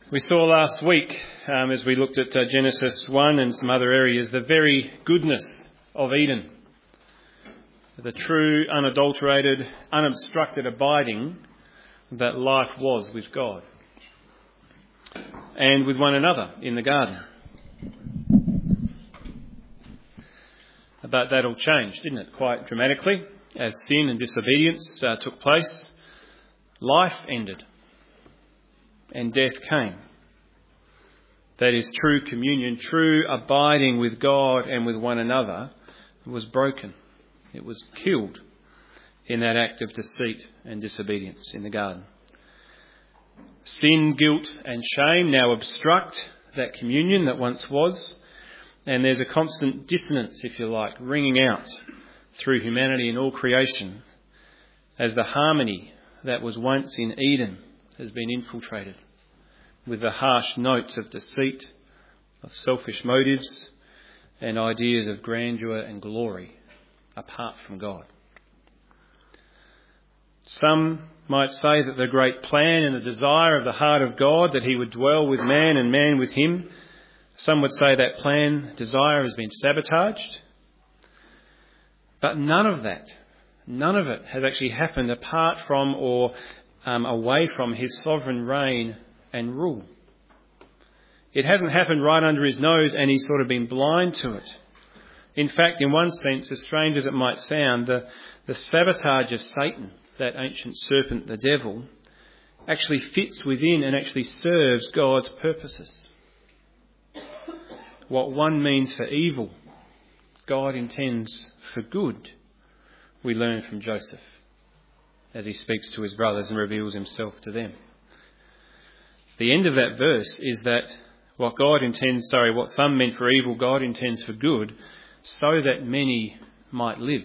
We saw last week, as we looked at Genesis 1 and some other areas, the very goodness of Eden. The true, unadulterated, unobstructed abiding that life was with God and with one another in the garden. But that all changed, didn't it? Quite dramatically. As sin and disobedience took place, life ended and death came. That is, true communion, true abiding with God and with one another was broken. It was killed in that act of deceit and disobedience in the garden. Sin, guilt and shame now obstruct that communion that once was, and there's a constant dissonance, if you like, ringing out through humanity and all creation as the harmony that was once in Eden has been infiltrated with the harsh notes of deceit, of selfish motives and ideas of grandeur and glory apart from God. Some might say that the great plan and the desire of the heart of God, that he would dwell with man and man with him, some would say that plan, desire has been sabotaged. But none of it has actually happened apart from or away from his sovereign reign and rule. It hasn't happened right under his nose and he's sort of been blind to it. In fact, in one sense, as strange as it might sound, the sabotage of Satan, that ancient serpent, the devil, actually fits within and actually serves God's purposes. What one means for evil, God intends for good, we learn from Joseph as he speaks to his brothers and reveals himself to them. The end of that verse is that what some meant for evil, God intends for good, so that many might live.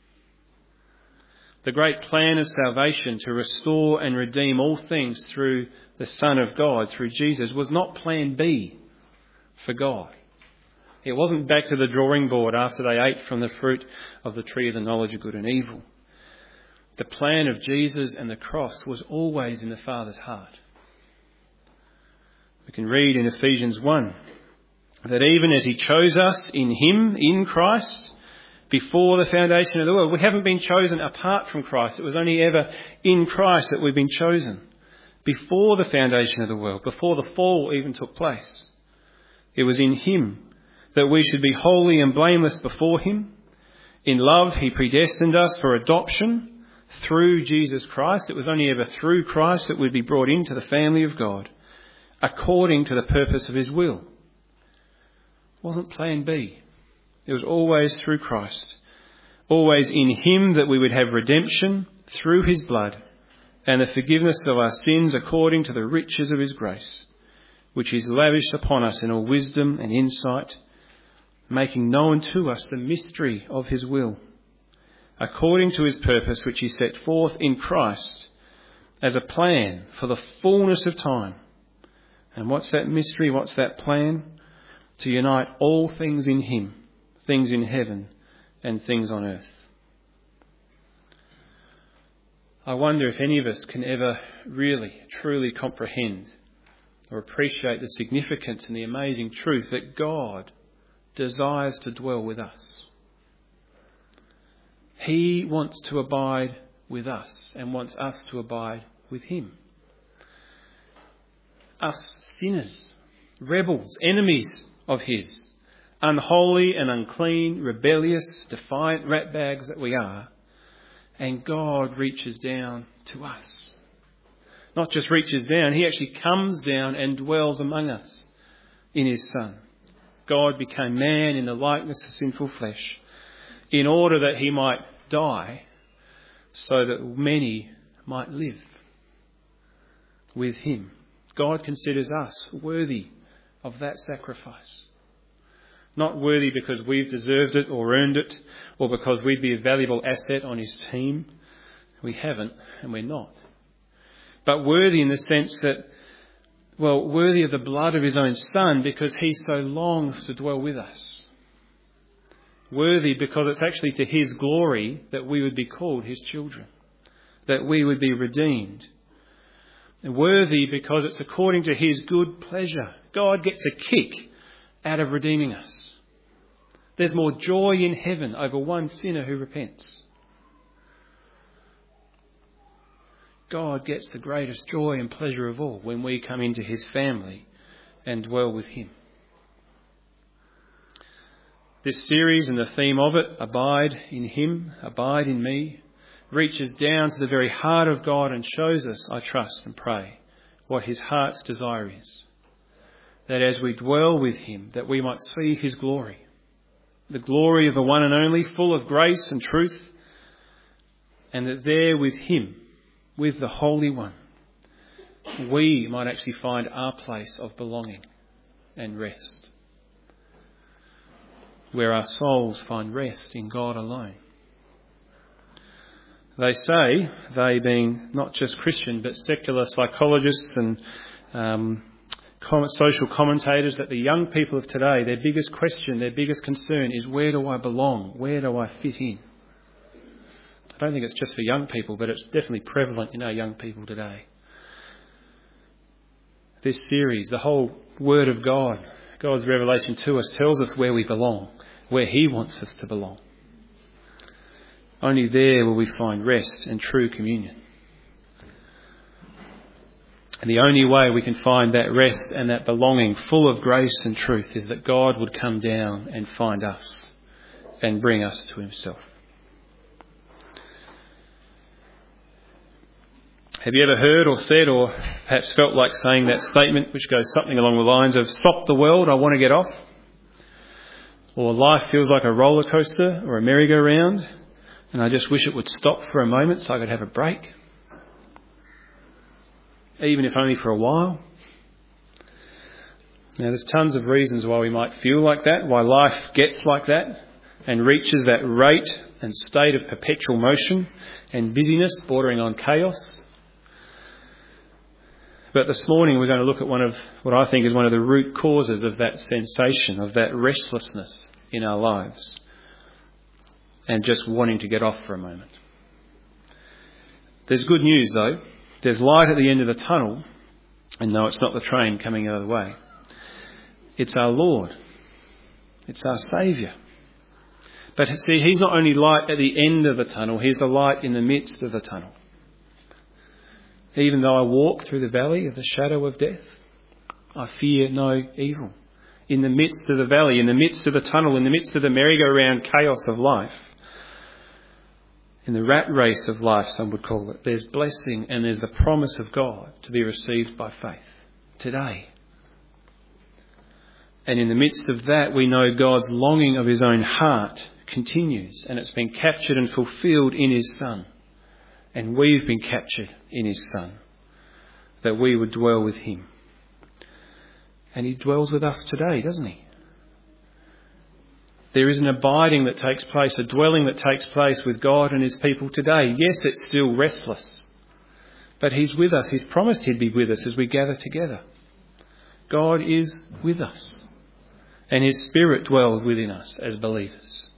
The great plan of salvation to restore and redeem all things through the Son of God, through Jesus, was not plan B for God. It wasn't back to the drawing board after they ate from the fruit of the tree of the knowledge of good and evil. The plan of Jesus and the cross was always in the Father's heart. We can read in Ephesians 1 that even as he chose us in him, in Christ, before the foundation of the world, we haven't been chosen apart from Christ. It was only ever in Christ that we've been chosen. Before the foundation of the world, before the fall even took place. It was in him that we should be holy and blameless before him. In love, he predestined us for adoption through Jesus Christ. It was only ever through Christ that we'd be brought into the family of God, according to the purpose of his will. It wasn't plan B. It was always through Christ. Always in him that we would have redemption through his blood and the forgiveness of our sins according to the riches of his grace, which is lavished upon us in all wisdom and insight, making known to us the mystery of his will, according to his purpose which he set forth in Christ as a plan for the fullness of time. And what's that mystery? What's that plan? To unite all things in him, things in heaven and things on earth. I wonder if any of us can ever really, truly comprehend or appreciate the significance and the amazing truth that God desires to dwell with us. He wants to abide with us and wants us to abide with him. Us sinners, rebels, enemies of his, unholy and unclean, rebellious, defiant ratbags that we are, and God reaches down to us. Not just reaches down, he actually comes down and dwells among us in his Son. God became man in the likeness of sinful flesh in order that he might die so that many might live with him. God considers us worthy of that sacrifice. Not worthy because we've deserved it or earned it or because we'd be a valuable asset on his team. We haven't and we're not. But worthy in the sense that, worthy of the blood of his own Son because he so longs to dwell with us. Worthy because it's actually to his glory that we would be called his children, that we would be redeemed. Worthy because it's according to his good pleasure. God gets a kick out of redeeming us. There's more joy in heaven over one sinner who repents. God gets the greatest joy and pleasure of all when we come into his family and dwell with him. This series and the theme of it, Abide in him, abide in me, reaches down to the very heart of God and shows us, I trust and pray, what his heart's desire is. That as we dwell with him, that we might see his glory. The glory of the one and only, full of grace and truth. And that there with him, with the Holy One, we might actually find our place of belonging and rest. Where our souls find rest in God alone. They say, they being not just Christian but secular psychologists and social commentators, that the young people of today, their biggest question, their biggest concern is, where do I belong? Where do I fit in? I don't think it's just for young people, but it's definitely prevalent in our young people today. This series, the whole Word of God, God's revelation to us, tells us where we belong, where he wants us to belong. Only there will we find rest and true communion. And the only way we can find that rest and that belonging full of grace and truth is that God would come down and find us and bring us to himself. Have you ever heard or said or perhaps felt like saying that statement which goes something along the lines of, stop the world, I want to get off? Or life feels like a roller coaster or a merry-go-round and I just wish it would stop for a moment so I could have a break? Even if only for a while. Now there's tons of reasons why we might feel like that, why life gets like that and reaches that rate and state of perpetual motion and busyness bordering on chaos. But this morning we're going to look at one of what I think is one of the root causes of that sensation, of that restlessness in our lives and just wanting to get off for a moment. There's good news though. There's light at the end of the tunnel, and no, it's not the train coming the other way. It's our Lord. It's our Saviour. But see, he's not only light at the end of the tunnel, he's the light in the midst of the tunnel. Even though I walk through the valley of the shadow of death, I fear no evil. In the midst of the valley, in the midst of the tunnel, in the midst of the merry-go-round chaos of life, in the rat race of life, some would call it, there's blessing and there's the promise of God to be received by faith today. And in the midst of that, we know God's longing of his own heart continues, and it's been captured and fulfilled in his Son. And we've been captured in his Son, that we would dwell with him. And he dwells with us today, doesn't he? There is an abiding that takes place, a dwelling that takes place with God and his people today. Yes, it's still restless, but he's with us. He's promised he'd be with us as we gather together. God is with us, and his Spirit dwells within us as believers.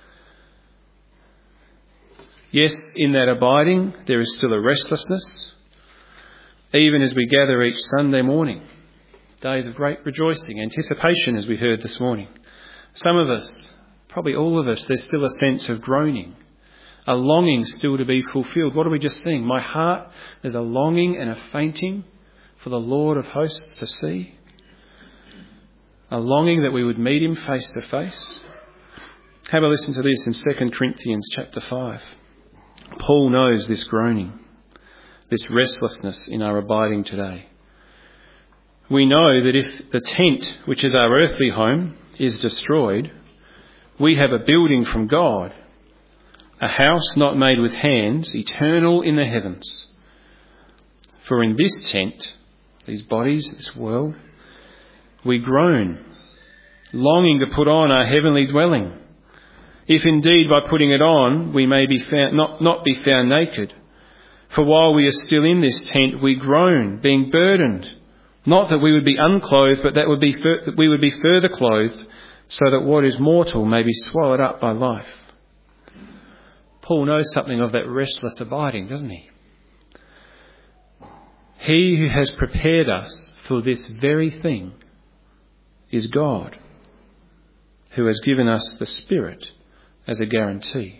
Yes, in that abiding, there is still a restlessness, even as we gather each Sunday morning. Days of great rejoicing, anticipation, as we heard this morning. Some of us, probably all of us, there's still a sense of groaning, a longing still to be fulfilled. What do we just sing? My heart, there's a longing and a fainting for the Lord of hosts to see. A longing that we would meet him face to face. Have a listen to this in 2 Corinthians chapter 5. Paul knows this groaning, this restlessness in our abiding today. We know that if the tent, which is our earthly home, is destroyed, we have a building from God, a house not made with hands, eternal in the heavens. For in this tent, these bodies, this world, we groan, longing to put on our heavenly dwelling. If indeed by putting it on we may be found, not be found naked. For while we are still in this tent, we groan, being burdened. Not that we would be unclothed, but that we would be further clothed, so that what is mortal may be swallowed up by life. Paul knows something of that restless abiding, doesn't he? He who has prepared us for this very thing is God, who has given us the Spirit as a guarantee.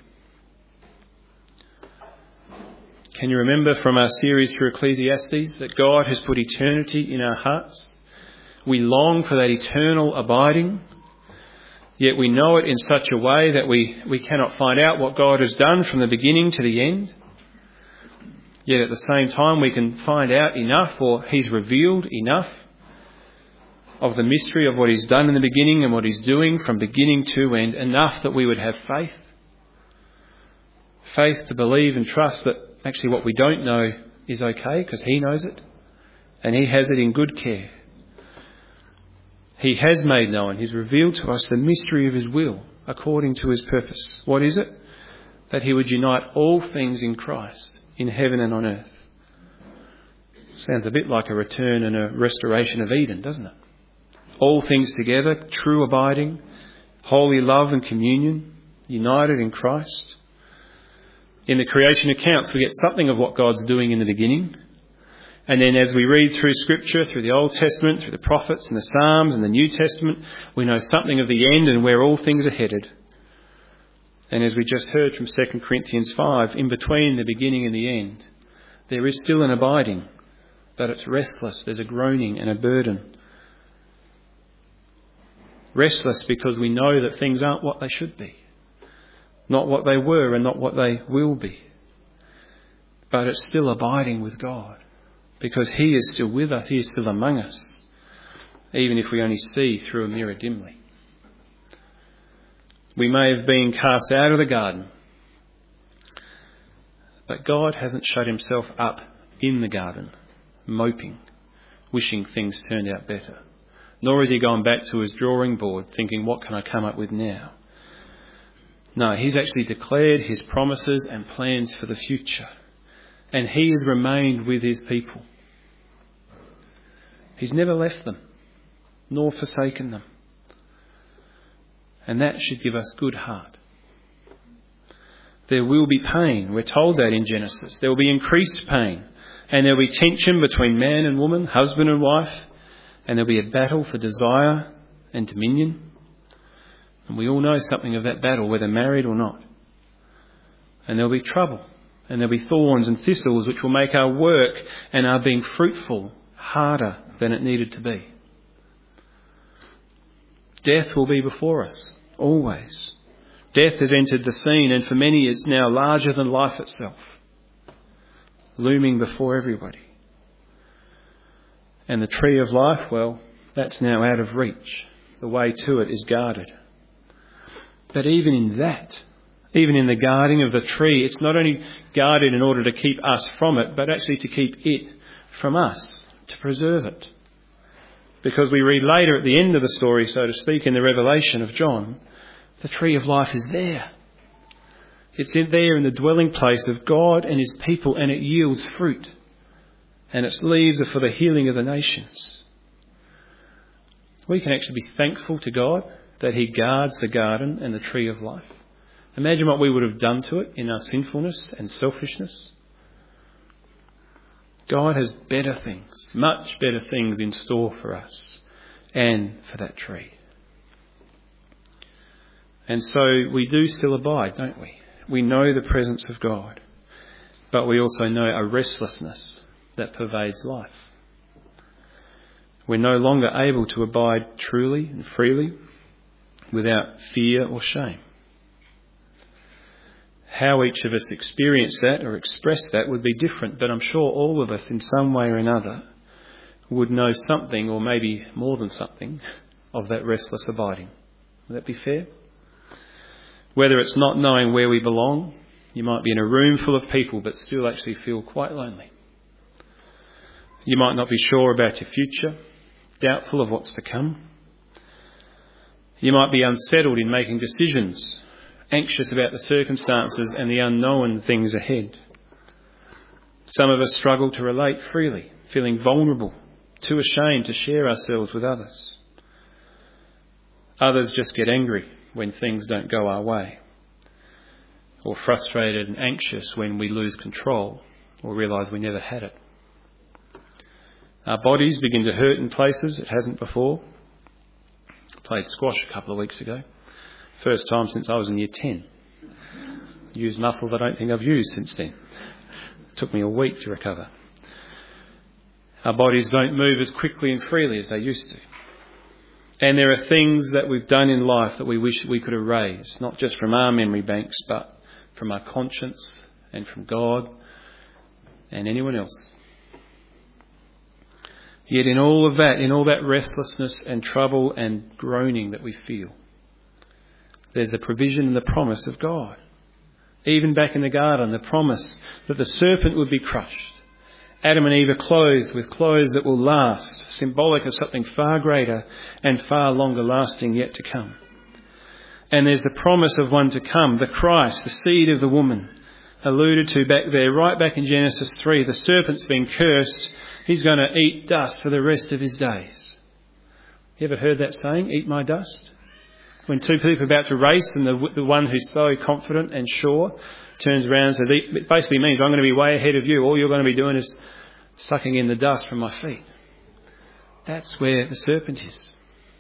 Can you remember from our series through Ecclesiastes that God has put eternity in our hearts? We long for that eternal abiding, yet we know it in such a way that we cannot find out what God has done from the beginning to the end. Yet at the same time we can find out enough, or He's revealed enough of the mystery of what He's done in the beginning and what He's doing from beginning to end, enough that we would have faith. Faith to believe and trust that actually what we don't know is okay because He knows it and He has it in good care. He has made known, He's revealed to us the mystery of His will according to His purpose. What is it? That He would unite all things in Christ, in heaven and on earth. Sounds a bit like a return and a restoration of Eden, doesn't it? All things together, true abiding, holy love and communion, united in Christ. In the creation accounts, we get something of what God's doing in the beginning. And then as we read through Scripture, through the Old Testament, through the prophets and the Psalms and the New Testament, we know something of the end and where all things are headed. And as we just heard from 2 Corinthians 5, in between the beginning and the end, there is still an abiding, but it's restless. There's a groaning and a burden. Restless because we know that things aren't what they should be, not what they were and not what they will be. But it's still abiding with God because He is still with us. He is still among us, even if we only see through a mirror dimly. We may have been cast out of the garden, but God hasn't shut Himself up in the garden, moping, wishing things turned out better. Nor has He gone back to His drawing board thinking, what can I come up with now? No, He's actually declared His promises and plans for the future. And He has remained with His people. He's never left them, nor forsaken them. And that should give us good heart. There will be pain. We're told that in Genesis. There will be increased pain. And there will be tension between man and woman, husband and wife. And there will be a battle for desire and dominion. And we all know something of that battle, whether married or not. And there will be trouble. And there will be thorns and thistles which will make our work and our being fruitful harder than it needed to be. Death will be before us, always. Death has entered the scene, and for many it's now larger than life itself, looming before everybody. And the tree of life, well, that's now out of reach. The way to it is guarded. But even in that, even in the guarding of the tree, it's not only guarded in order to keep us from it, but actually to keep it from us, to preserve it. Because we read later at the end of the story, so to speak, in the Revelation of John, the tree of life is there. It's there in the dwelling place of God and His people, and it yields fruit. And its leaves are for the healing of the nations. We can actually be thankful to God that He guards the garden and the tree of life. Imagine what we would have done to it in our sinfulness and selfishness. God has better things, much better things in store for us and for that tree. And so we do still abide, don't we? We know the presence of God, but we also know a restlessness that pervades life. We're no longer able to abide truly and freely without fear or shame. How each of us experience that or express that would be different, but I'm sure all of us in some way or another would know something, or maybe more than something, of that restless abiding. Would that be fair? Whether it's not knowing where we belong, you might be in a room full of people but still actually feel quite lonely. You might not be sure about your future, doubtful of what's to come. You might be unsettled in making decisions, anxious about the circumstances and the unknown things ahead. Some of us struggle to relate freely, feeling vulnerable, too ashamed to share ourselves with others. Others just get angry when things don't go our way, or frustrated and anxious when we lose control or realise we never had it. Our bodies begin to hurt in places it hasn't before. I played squash a couple of weeks ago. First time since I was in year 10. Used muscles I don't think I've used since then. It took me a week to recover. Our bodies don't move as quickly and freely as they used to. And there are things that we've done in life that we wish we could erase, not just from our memory banks, but from our conscience and from God and anyone else. Yet in all of that, in all that restlessness and trouble and groaning that we feel, there's the provision and the promise of God. Even back in the garden, the promise that the serpent would be crushed. Adam and Eve are clothed with clothes that will last, symbolic of something far greater and far longer lasting yet to come. And there's the promise of one to come, the Christ, the seed of the woman, alluded to back there, right back in Genesis 3. The serpent's been cursed. He's going to eat dust for the rest of his days. You ever heard that saying, eat my dust? When two people are about to race and the one who's so confident and sure turns around and says, it basically means I'm going to be way ahead of you. All you're going to be doing is sucking in the dust from my feet. That's where the serpent is.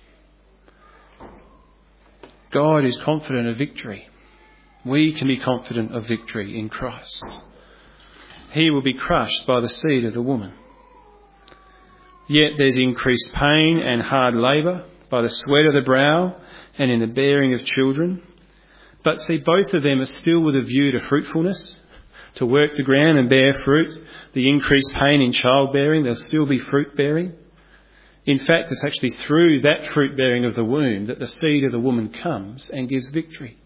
God is confident of victory. We can be confident of victory in Christ. He will be crushed by the seed of the woman. Yet there's increased pain and hard labour by the sweat of the brow and in the bearing of children. But see, both of them are still with a view to fruitfulness, to work the ground and bear fruit. The increased pain in childbearing, there'll still be fruit bearing. In fact, it's actually through that fruit bearing of the womb that the seed of the woman comes and gives victory.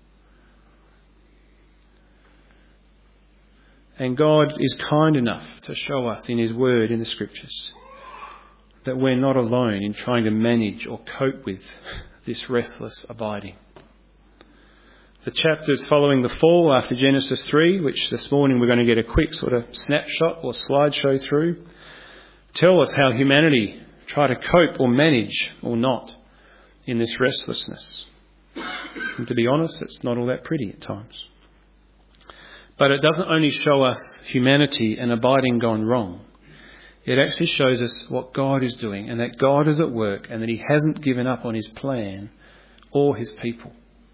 And God is kind enough to show us in His word in the Scriptures that we're not alone in trying to manage or cope with this restless abiding. The chapters following the fall after Genesis 3, which this morning we're going to get a quick sort of snapshot or slideshow through, tell us how humanity try to cope or manage or not in this restlessness. And to be honest, it's not all that pretty at times. But it doesn't only show us humanity and abiding gone wrong. It actually shows us what God is doing and that God is at work and that He hasn't given up on His plan or His people.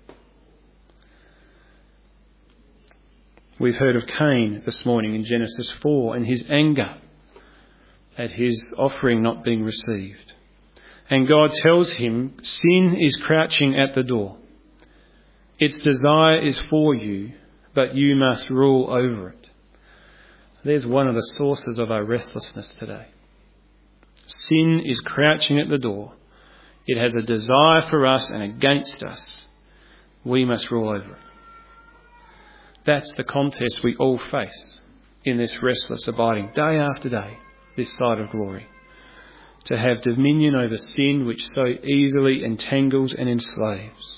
We've heard of Cain this morning in Genesis 4 and his anger at his offering not being received. And God tells him, sin is crouching at the door. Its desire is for you, but you must rule over it. There's one of the sources of our restlessness today. Sin is crouching at the door. It has a desire for us and against us. We must rule over it. That's the contest we all face in this restless abiding, day after day, this side of glory. To have dominion over sin which so easily entangles and enslaves.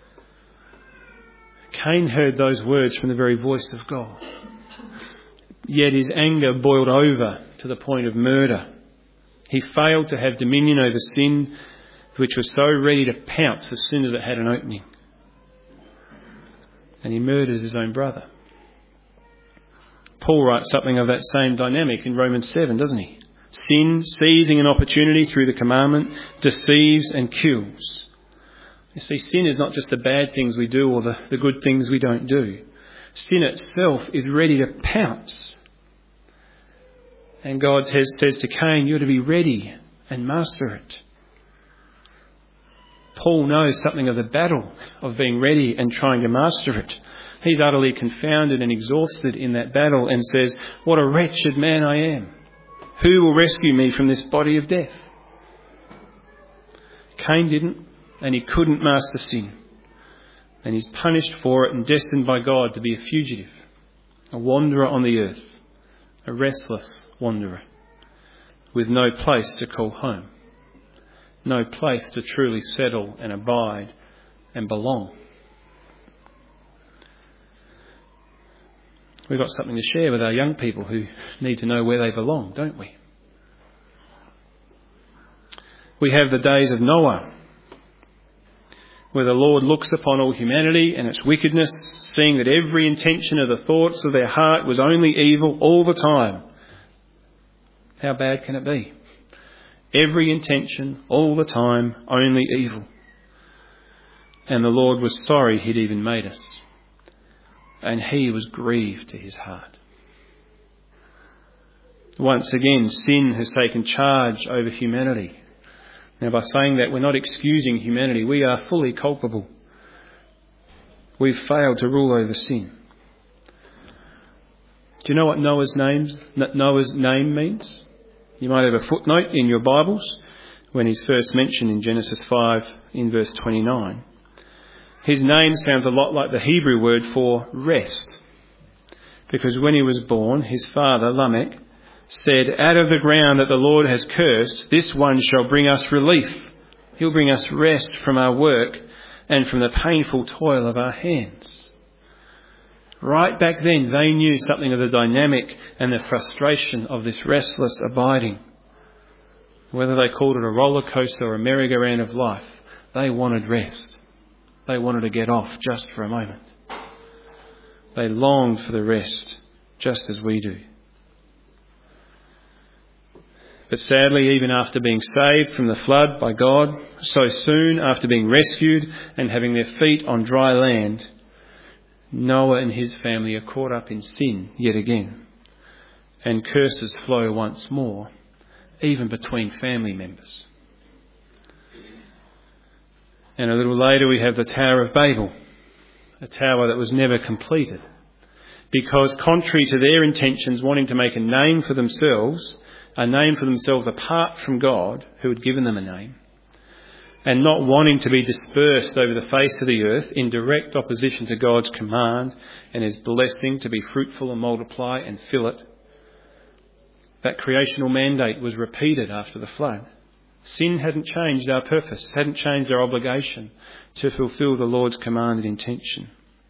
Cain heard those words from the very voice of God. Yet his anger boiled over to the point of murder. He failed to have dominion over sin which was so ready to pounce as soon as it had an opening. And he murders his own brother. Paul writes something of that same dynamic in Romans 7, doesn't he? Sin, seizing an opportunity through the commandment, deceives and kills. You see, sin is not just the bad things we do or the good things we don't do. Sin itself is ready to pounce. And God says to Cain, you're to be ready and master it. Paul knows something of the battle of being ready and trying to master it. He's utterly confounded and exhausted in that battle and says, what a wretched man I am. Who will rescue me from this body of death? Cain didn't, and he couldn't master sin. And he's punished for it and destined by God to be a fugitive, a wanderer on the earth, a restless wanderer, with no place to call home. No place to truly settle and abide and belong. We've got something to share with our young people who need to know where they belong, don't we? We have the days of Noah, where the Lord looks upon all humanity and its wickedness, seeing that every intention of the thoughts of their heart was only evil all the time. How bad can it be? Every intention, all the time, only evil. And the Lord was sorry he'd even made us. And he was grieved to his heart. Once again, sin has taken charge over humanity. Now, by saying that, we're not excusing humanity. We are fully culpable. We've failed to rule over sin. Do you know what Noah's name means? You might have a footnote in your Bibles when he's first mentioned in Genesis 5 in verse 29. His name sounds a lot like the Hebrew word for rest. Because when he was born, his father, Lamech, said, "Out of the ground that the Lord has cursed, this one shall bring us relief. He'll bring us rest from our work and from the painful toil of our hands." Right back then, they knew something of the dynamic and the frustration of this restless abiding. Whether they called it a roller coaster or a merry-go-round of life, they wanted rest. They wanted to get off just for a moment. They longed for the rest, just as we do. But sadly, even after being saved from the flood by God, so soon after being rescued and having their feet on dry land, Noah and his family are caught up in sin yet again. And curses flow once more, even between family members. And a little later we have the Tower of Babel, a tower that was never completed. Because contrary to their intentions, wanting to make a name for themselves apart from God, who had given them a name, and not wanting to be dispersed over the face of the earth in direct opposition to God's command and his blessing to be fruitful and multiply and fill it, that creational mandate was repeated after the flood. Sin hadn't changed our purpose, hadn't changed our obligation to fulfill the Lord's commanded intention.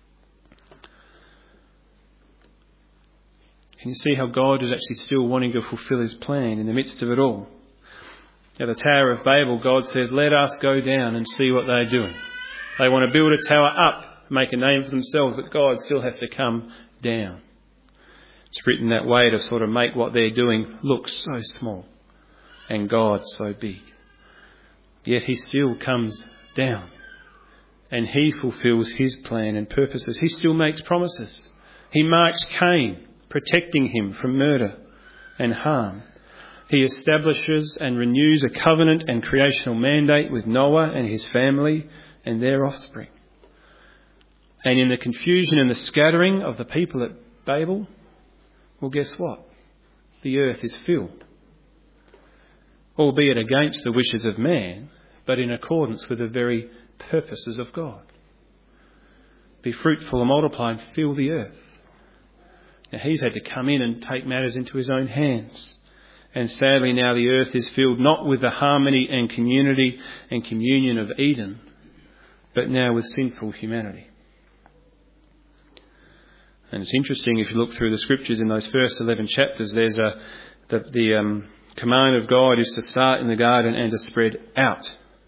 Can you see how God is actually still wanting to fulfill his plan in the midst of it all? At the Tower of Babel, God says, "Let us go down and see what they're doing." They want to build a tower up, make a name for themselves, but God still has to come down. It's written that way to sort of make what they're doing look so small and God so big. Yet he still comes down and he fulfills his plan and purposes. He still makes promises. He marks Cain, protecting him from murder and harm. He establishes and renews a covenant and creational mandate with Noah and his family and their offspring. And in the confusion and the scattering of the people at Babel, well, guess what? The earth is filled. Albeit against the wishes of man, but in accordance with the very purposes of God. Be fruitful and multiply and fill the earth. Now he's had to come in and take matters into his own hands. And sadly now the earth is filled not with the harmony and community and communion of Eden, but now with sinful humanity. And it's interesting, if you look through the scriptures in those first 11 chapters, there's the command of God is to start in the garden and to spread out.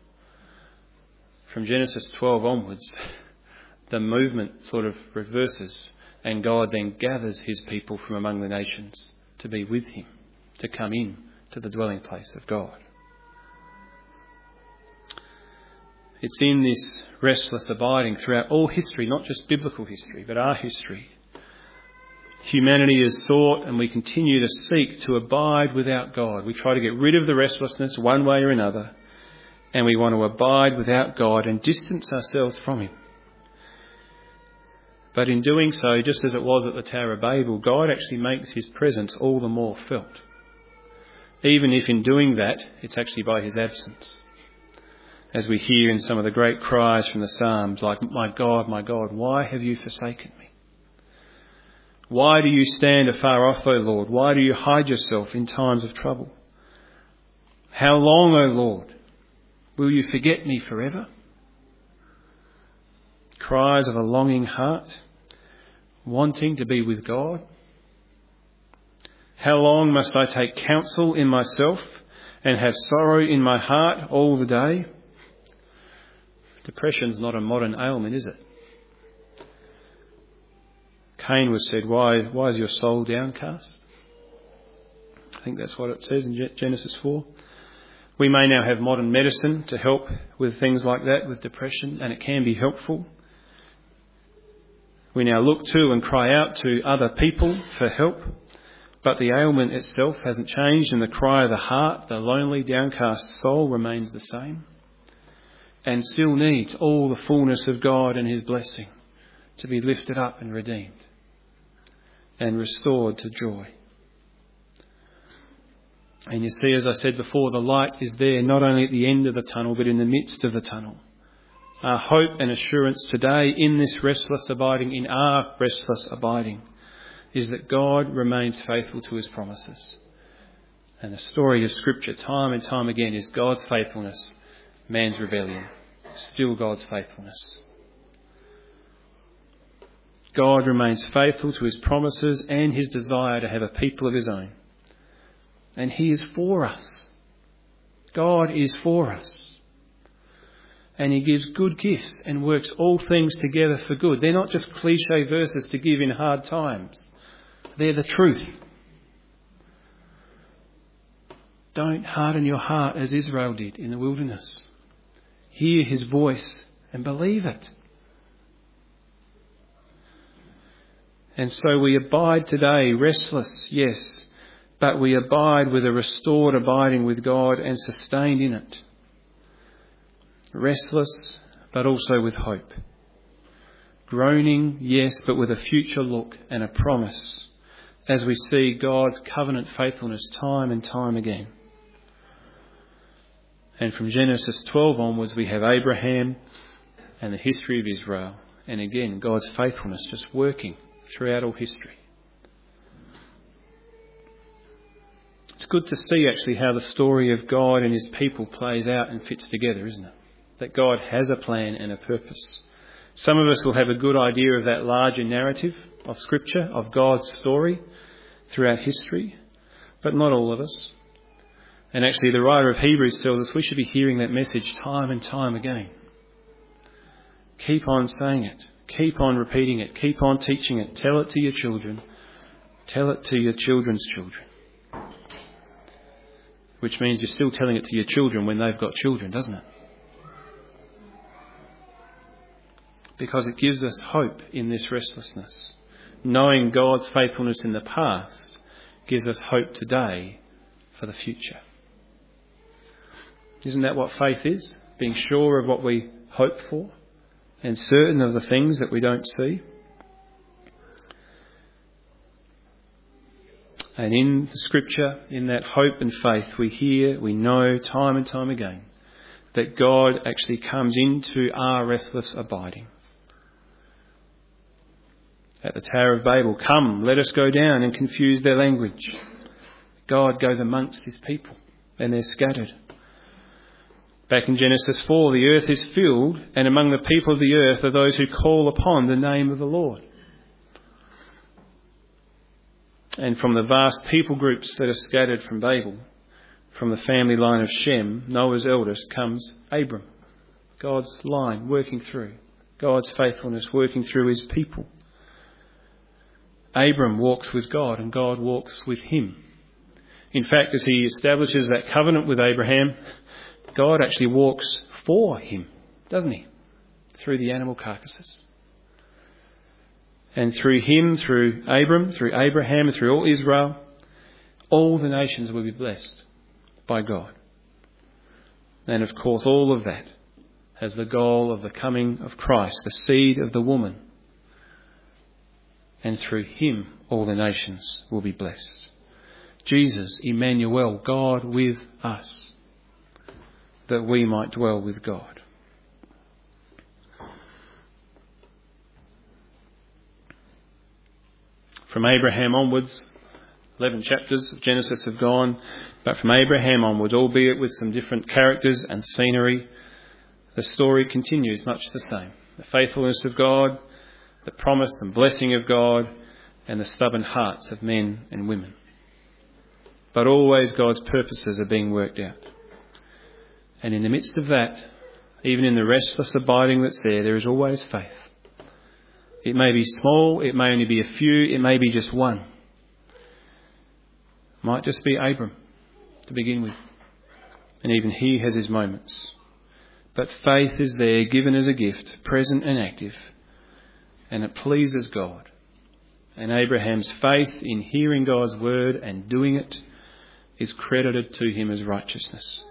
From Genesis 12 onwards, the movement sort of reverses, and God then gathers his people from among the nations to be with him, to come in to the dwelling place of God. It's in this restless abiding throughout all history, not just biblical history, but our history. Humanity has sought, and we continue to seek, to abide without God. We try to get rid of the restlessness one way or another, and we want to abide without God and distance ourselves from him. But in doing so, just as it was at the Tower of Babel, God actually makes his presence all the more felt. Even if in doing that, it's actually by his absence. As we hear in some of the great cries from the Psalms, like, my God, why have you forsaken me? Why do you stand afar off, O Lord? Why do you hide yourself in times of trouble? How long, O Lord? Will you forget me forever? Cries of a longing heart, wanting to be with God. How long must I take counsel in myself and have sorrow in my heart all the day? Depression's not a modern ailment, is it? Cain was said, why is your soul downcast? I think that's what it says in Genesis 4. We may now have modern medicine to help with things like that, with depression, and it can be helpful. We now look to and cry out to other people for help, but the ailment itself hasn't changed, and the cry of the heart, the lonely, downcast soul, remains the same, and still needs all the fullness of God and his blessing to be lifted up and redeemed and restored to joy. And you see, as I said before, the light is there not only at the end of the tunnel, but in the midst of the tunnel. Our hope and assurance today in this restless abiding, in our restless abiding, is that God remains faithful to his promises. And the story of Scripture, time and time again, is God's faithfulness, man's rebellion. Still God's faithfulness. God remains faithful to his promises and his desire to have a people of his own. And he is for us. God is for us. And he gives good gifts and works all things together for good. They're not just cliche verses to give in hard times. They're the truth. Don't harden your heart as Israel did in the wilderness. Hear his voice and believe it. And so we abide today, restless, yes, but we abide with a restored abiding with God and sustained in it. Restless, but also with hope. Groaning, yes, but with a future look and a promise as we see God's covenant faithfulness time and time again. And from Genesis 12 onwards, we have Abraham and the history of Israel. And again, God's faithfulness just working throughout all history. It's good to see actually how the story of God and his people plays out and fits together, isn't it? That God has a plan and a purpose. Some of us will have a good idea of that larger narrative of Scripture, of God's story throughout history, but not all of us. And actually the writer of Hebrews tells us we should be hearing that message time and time again. Keep on saying it. Keep on repeating it. Keep on teaching it. Tell it to your children. Tell it to your children's children. Which means you're still telling it to your children when they've got children, doesn't it? Because it gives us hope in this restlessness. Knowing God's faithfulness in the past gives us hope today for the future. Isn't that what faith is? Being sure of what we hope for and certain of the things that we don't see. And in the Scripture, in that hope and faith, we hear, we know time and time again that God actually comes into our restless abiding. At the Tower of Babel, come, let us go down and confuse their language. God goes amongst his people and they're scattered. Back in Genesis 4, the earth is filled, and among the people of the earth are those who call upon the name of the Lord. And from the vast people groups that are scattered from Babel, from the family line of Shem, Noah's eldest, comes Abram. God's line working through, God's faithfulness working through his people. Abram walks with God and God walks with him. In fact, as he establishes that covenant with Abraham, God actually walks for him, doesn't he? Through the animal carcasses. And through him, through Abram, through Abraham, and through all Israel, all the nations will be blessed by God. And of course, all of that has the goal of the coming of Christ, the seed of the woman. And through him, all the nations will be blessed. Jesus, Emmanuel, God with us, that we might dwell with God. From Abraham onwards, 11 chapters of Genesis have gone, but from Abraham onwards, albeit with some different characters and scenery, the story continues much the same. The faithfulness of God, the promise and blessing of God, and the stubborn hearts of men and women. But always God's purposes are being worked out. And in the midst of that, even in the restless abiding that's there, there is always faith. It may be small, it may only be a few, it may be just one. It might just be Abram to begin with. And even he has his moments. But faith is there, given as a gift, present and active, and it pleases God. And Abraham's faith in hearing God's word and doing it is credited to him as righteousness.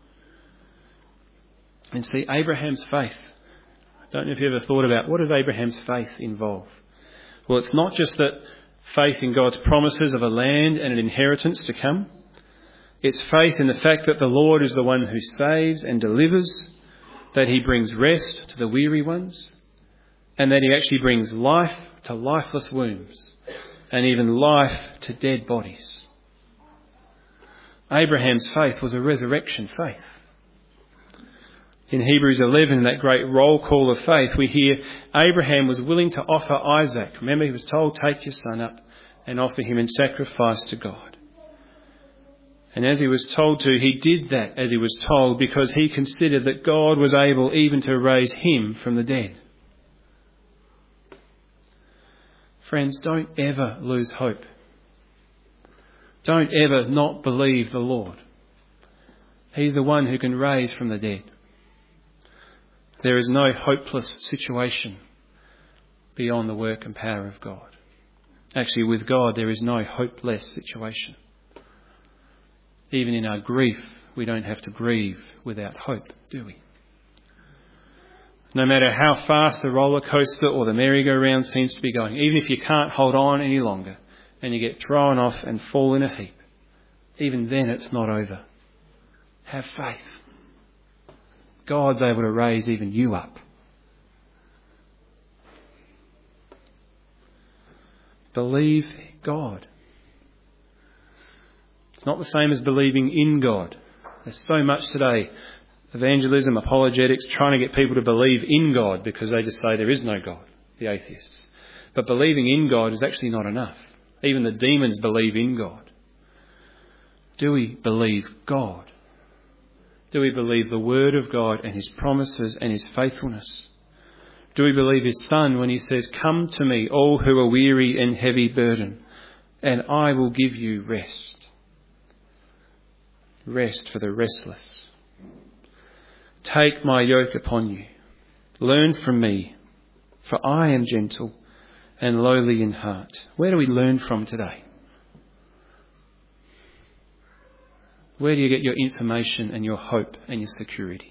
And see, Abraham's faith, I don't know if you ever thought about, what does Abraham's faith involve? Well, it's not just that faith in God's promises of a land and an inheritance to come. It's faith in the fact that the Lord is the one who saves and delivers, that he brings rest to the weary ones, and that he actually brings life to lifeless wombs, and even life to dead bodies. Abraham's faith was a resurrection faith. In Hebrews 11, that great roll call of faith, we hear Abraham was willing to offer Isaac. Remember, he was told, take your son up and offer him in sacrifice to God. And as he was told to, he did that as he was told because he considered that God was able even to raise him from the dead. Friends, don't ever lose hope. Don't ever not believe the Lord. He's the one who can raise from the dead. There is no hopeless situation beyond the work and power of God. Actually, with God, there is no hopeless situation. Even in our grief, we don't have to grieve without hope, do we? No matter how fast the roller coaster or the merry-go-round seems to be going, even if you can't hold on any longer and you get thrown off and fall in a heap, even then it's not over. Have faith. God's able to raise even you up. Believe God. It's not the same as believing in God. There's so much today, evangelism, apologetics, trying to get people to believe in God because they just say there is no God, the atheists. But believing in God is actually not enough. Even the demons believe in God. Do we believe God? Do we believe the word of God and his promises and his faithfulness? Do we believe his Son when he says, come to me, all who are weary and heavy burden, and I will give you rest. Rest for the restless. Take my yoke upon you. Learn from me, for I am gentle and lowly in heart. Where do we learn from today? Where do you get your information and your hope and your security?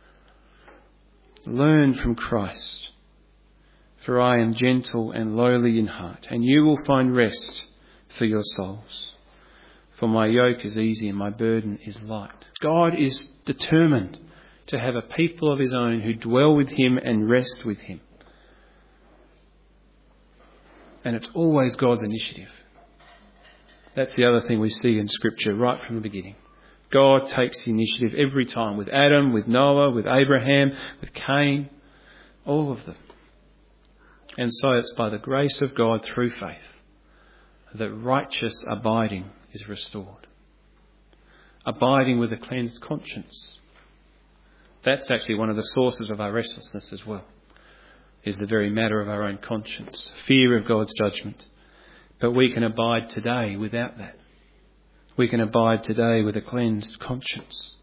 Learn from Christ. For I am gentle and lowly in heart, and you will find rest for your souls. For my yoke is easy and my burden is light. God is determined to have a people of his own who dwell with him and rest with him. And it's always God's initiative. That's the other thing we see in Scripture right from the beginning. God takes the initiative every time, with Adam, with Noah, with Abraham, with Cain, all of them. And so it's by the grace of God through faith that righteous abiding is restored. Abiding with a cleansed conscience. That's actually one of the sources of our restlessness as well, is the very matter of our own conscience, fear of God's judgment. But we can abide today without that. We can abide today with a cleansed conscience.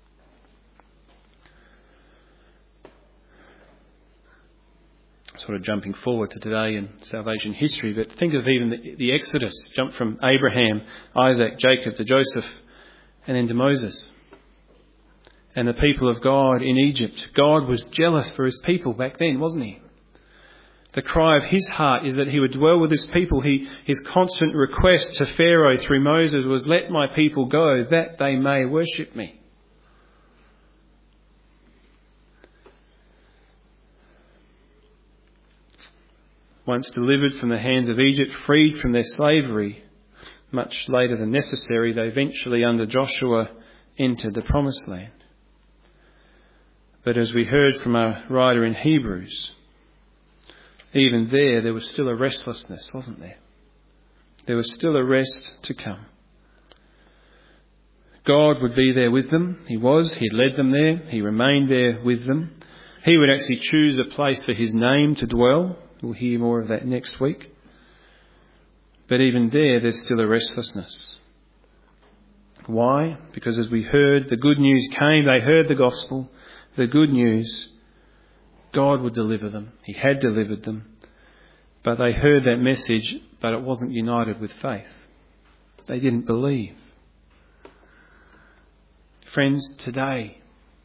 Sort of jumping forward to today in salvation history, but think of even the Exodus. Jump from Abraham, Isaac, Jacob to Joseph, and then to Moses. And the people of God in Egypt. God was jealous for his people back then, wasn't he? The cry of his heart is that he would dwell with his people. His constant request to Pharaoh through Moses was, let my people go that they may worship me. Once delivered from the hands of Egypt, freed from their slavery, much later than necessary, they eventually, under Joshua, entered the Promised Land. But as we heard from our writer in Hebrews, even there was still a restlessness, wasn't there? There was still a rest to come. God would be there with them. He was. He'd led them there. He remained there with them. He would actually choose a place for his name to dwell. We'll hear more of that next week. But even there's still a restlessness. Why? Because as we heard, the good news came. They heard the gospel, the good news. God would deliver them. He had delivered them. But they heard that message, but it wasn't united with faith. They didn't believe. Friends, today,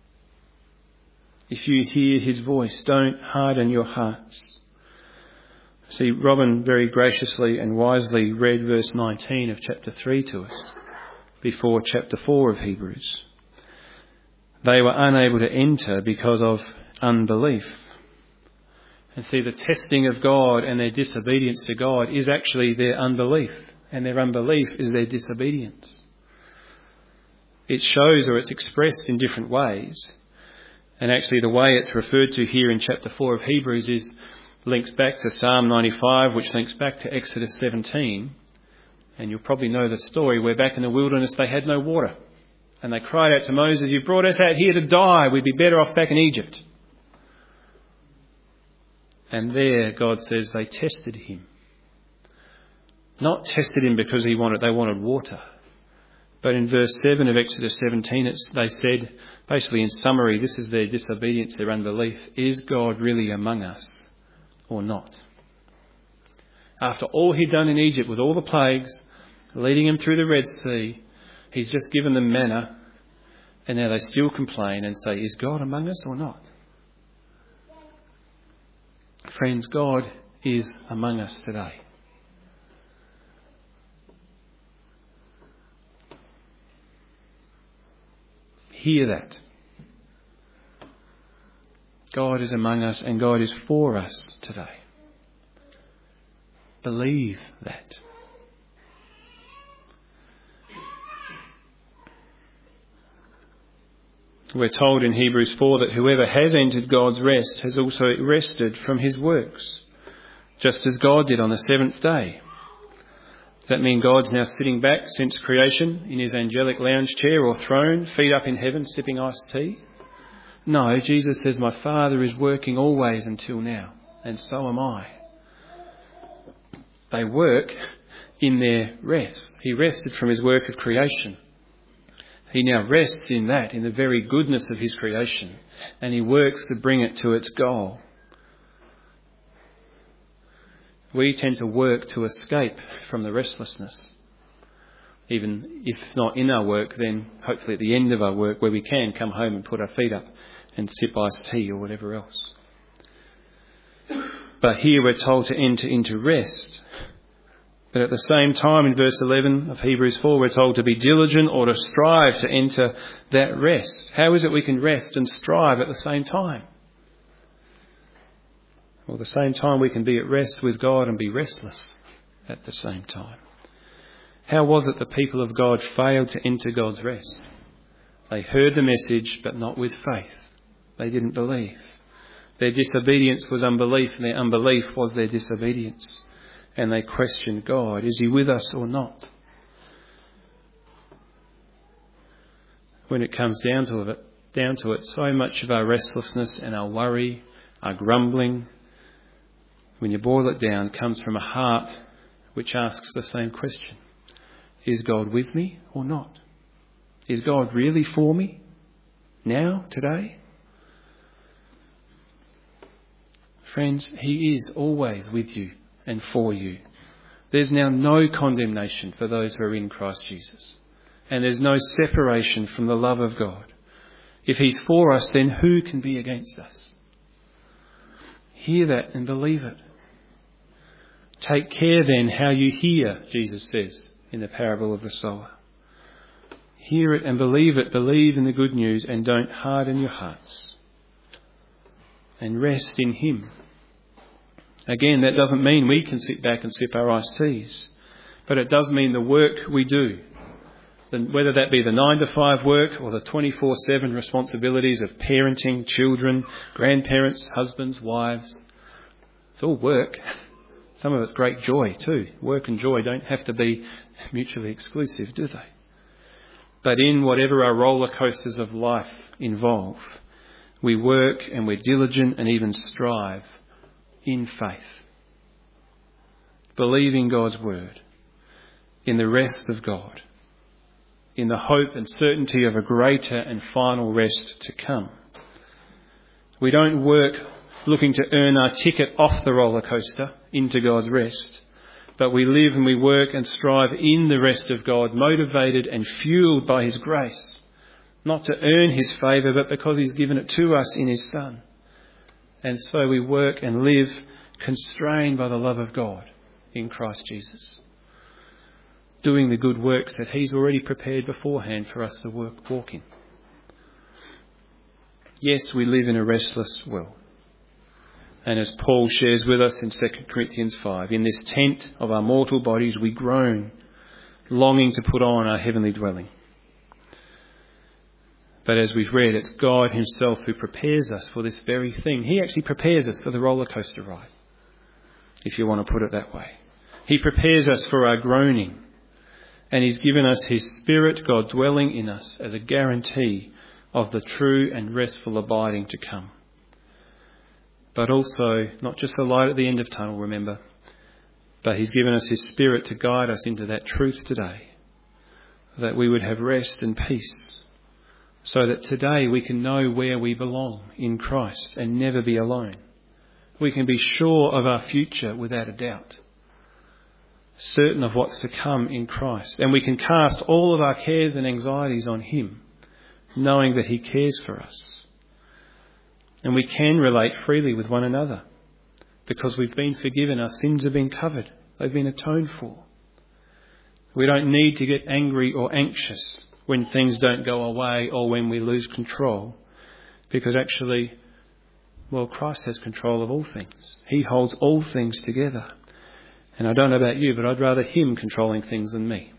if you hear his voice, don't harden your hearts. See, Robin very graciously and wisely read verse 19 of chapter 3 to us before chapter 4 of Hebrews. They were unable to enter because of unbelief. And see, the testing of God and their disobedience to God is actually their unbelief. And their unbelief is their disobedience. It shows, or it's expressed in different ways. And actually the way it's referred to here in chapter 4 of Hebrews links back to Psalm 95, which links back to Exodus 17. And you'll probably know the story where back in the wilderness they had no water. And they cried out to Moses, "You brought us out here to die. We'd be better off back in Egypt." And there God says they tested him. Not tested him because they wanted water. But in verse 7 of Exodus 17, they said, basically in summary, this is their disobedience, their unbelief. Is God really among us or not? After all he'd done in Egypt with all the plagues, leading them through the Red Sea, he's just given them manna, and now they still complain and say, is God among us or not? Friends, God is among us today. Hear that. God is among us and God is for us today. Believe that. We're told in Hebrews 4 that whoever has entered God's rest has also rested from his works, just as God did on the seventh day. Does that mean God's now sitting back since creation in his angelic lounge chair or throne, feet up in heaven, sipping iced tea? No, Jesus says, my Father is working always until now, and so am I. They work in their rest. He rested from his work of creation. He now rests in that, in the very goodness of his creation, and he works to bring it to its goal. We tend to work to escape from the restlessness. Even if not in our work, then hopefully at the end of our work where we can come home and put our feet up and sip iced tea or whatever else. But here we're told to enter into rest. But at the same time in verse 11 of Hebrews 4 we're told to be diligent or to strive to enter that rest. How is it we can rest and strive at the same time? Well, at the same time we can be at rest with God and be restless at the same time. How was it the people of God failed to enter God's rest? They heard the message but not with faith. They didn't believe. Their disobedience was unbelief and their unbelief was their disobedience. And they questioned God, is he with us or not? When it comes down to it, so much of our restlessness and our worry, our grumbling, when you boil it down, comes from a heart which asks the same question. Is God with me or not? Is God really for me? Now, today? Friends, he is always with you and for you. There's now no condemnation for those who are in Christ Jesus. And there's no separation from the love of God. If he's for us, then who can be against us? Hear that and believe it. Take care then how you hear, Jesus says in the parable of the sower. Hear it and believe it. Believe in the good news and don't harden your hearts. And rest in him. Again, that doesn't mean we can sit back and sip our iced teas. But it does mean the work we do, whether that be the 9-to-5 work or the 24/7 responsibilities of parenting, children, grandparents, husbands, wives. It's all work. Some of it's great joy too. Work and joy don't have to be mutually exclusive, do they? But in whatever our roller coasters of life involve, we work and we're diligent and even strive in faith, believing God's word, in the rest of God, in the hope and certainty of a greater and final rest to come. We don't work looking to earn our ticket off the roller coaster into God's rest, but we live and we work and strive in the rest of God, motivated and fueled by his grace, not to earn his favour, but because he's given it to us in his Son. And so we work and live constrained by the love of God in Christ Jesus, doing the good works that he's already prepared beforehand for us to walk in. Yes, we live in a restless world. And as Paul shares with us in 2 Corinthians 5, in this tent of our mortal bodies we groan, longing to put on our heavenly dwelling. But as we've read, it's God himself who prepares us for this very thing. He actually prepares us for the roller coaster ride, if you want to put it that way. He prepares us for our groaning. And he's given us his Spirit, God dwelling in us, as a guarantee of the true and restful abiding to come. But also, not just the light at the end of the tunnel, remember, but he's given us his Spirit to guide us into that truth today, that we would have rest and peace, so that today we can know where we belong in Christ and never be alone. We can be sure of our future without a doubt, certain of what's to come in Christ. And we can cast all of our cares and anxieties on him, knowing that he cares for us. And we can relate freely with one another because we've been forgiven. Our sins have been covered. They've been atoned for. We don't need to get angry or anxious when things don't go our way or when we lose control, because actually, well, Christ has control of all things. He holds all things together. And I don't know about you, but I'd rather him controlling things than me.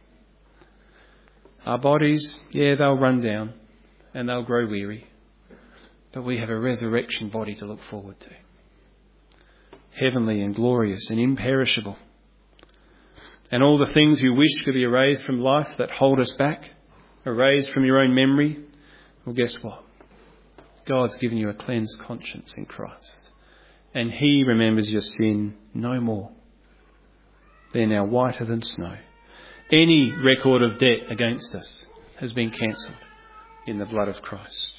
Our bodies, yeah, they'll run down and they'll grow weary, but we have a resurrection body to look forward to. Heavenly and glorious and imperishable. And all the things you wish could be erased from life that hold us back, erased from your own memory, well, guess what? God's given you a cleansed conscience in Christ. And he remembers your sin no more. They're now whiter than snow. Any record of debt against us has been cancelled in the blood of Christ.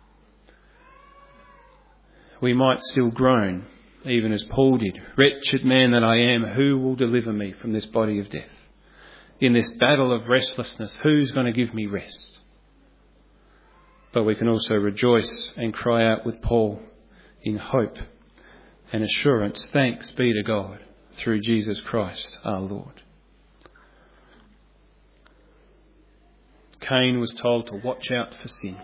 We might still groan, even as Paul did. Wretched man that I am, who will deliver me from this body of death? In this battle of restlessness, who's going to give me rest? But we can also rejoice and cry out with Paul in hope and assurance, thanks be to God through Jesus Christ our Lord. Cain was told to watch out for sin.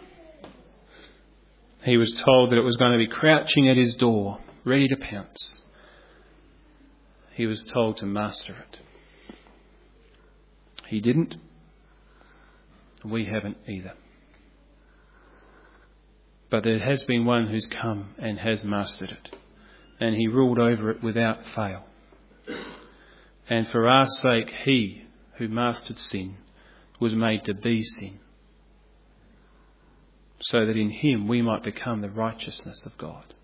He was told that it was going to be crouching at his door, ready to pounce. He was told to master it. He didn't. We haven't either. But there has been one who's come and has mastered it. And he ruled over it without fail. And for our sake, he who mastered sin was made to be sin, so that in him we might become the righteousness of God.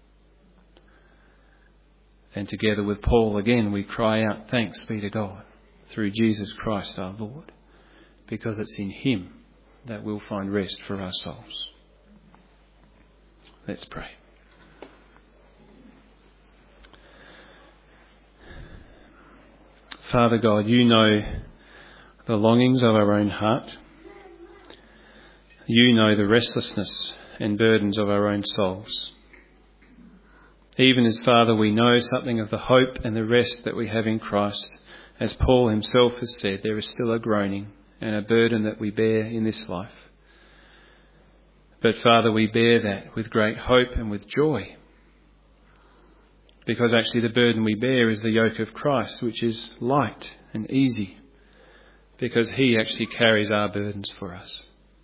And together with Paul again we cry out, thanks be to God through Jesus Christ our Lord, because it's in him that we'll find rest for our souls. Let's pray. Father God, you know the longings of our own heart. You know the restlessness and burdens of our own souls. Even as, Father, we know something of the hope and the rest that we have in Christ, as Paul himself has said, there is still a groaning and a burden that we bear in this life. But, Father, we bear that with great hope and with joy, because actually the burden we bear is the yoke of Christ, which is light and easy, because he actually carries our burdens for us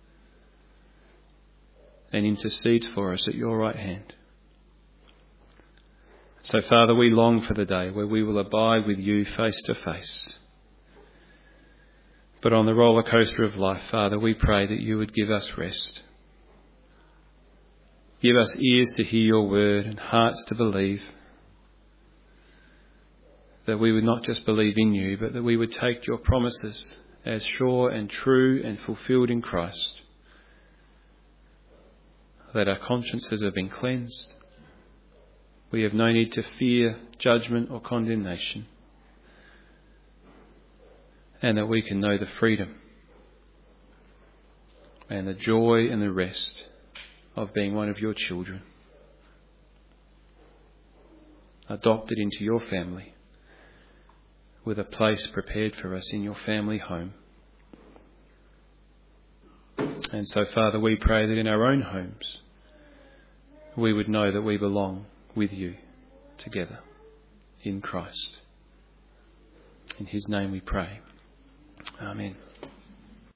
and intercedes for us at your right hand. So, Father, we long for the day where we will abide with you face to face. But on the roller coaster of life, Father, we pray that you would give us rest. Give us ears to hear your word and hearts to believe. That we would not just believe in you, but that we would take your promises as sure and true and fulfilled in Christ, that our consciences have been cleansed. We have no need to fear judgment or condemnation, and that we can know the freedom and the joy and the rest of being one of your children, adopted into your family, with a place prepared for us in your family home. And so, Father, we pray that in our own homes we would know that we belong with you together in Christ. In his name we pray. Amen.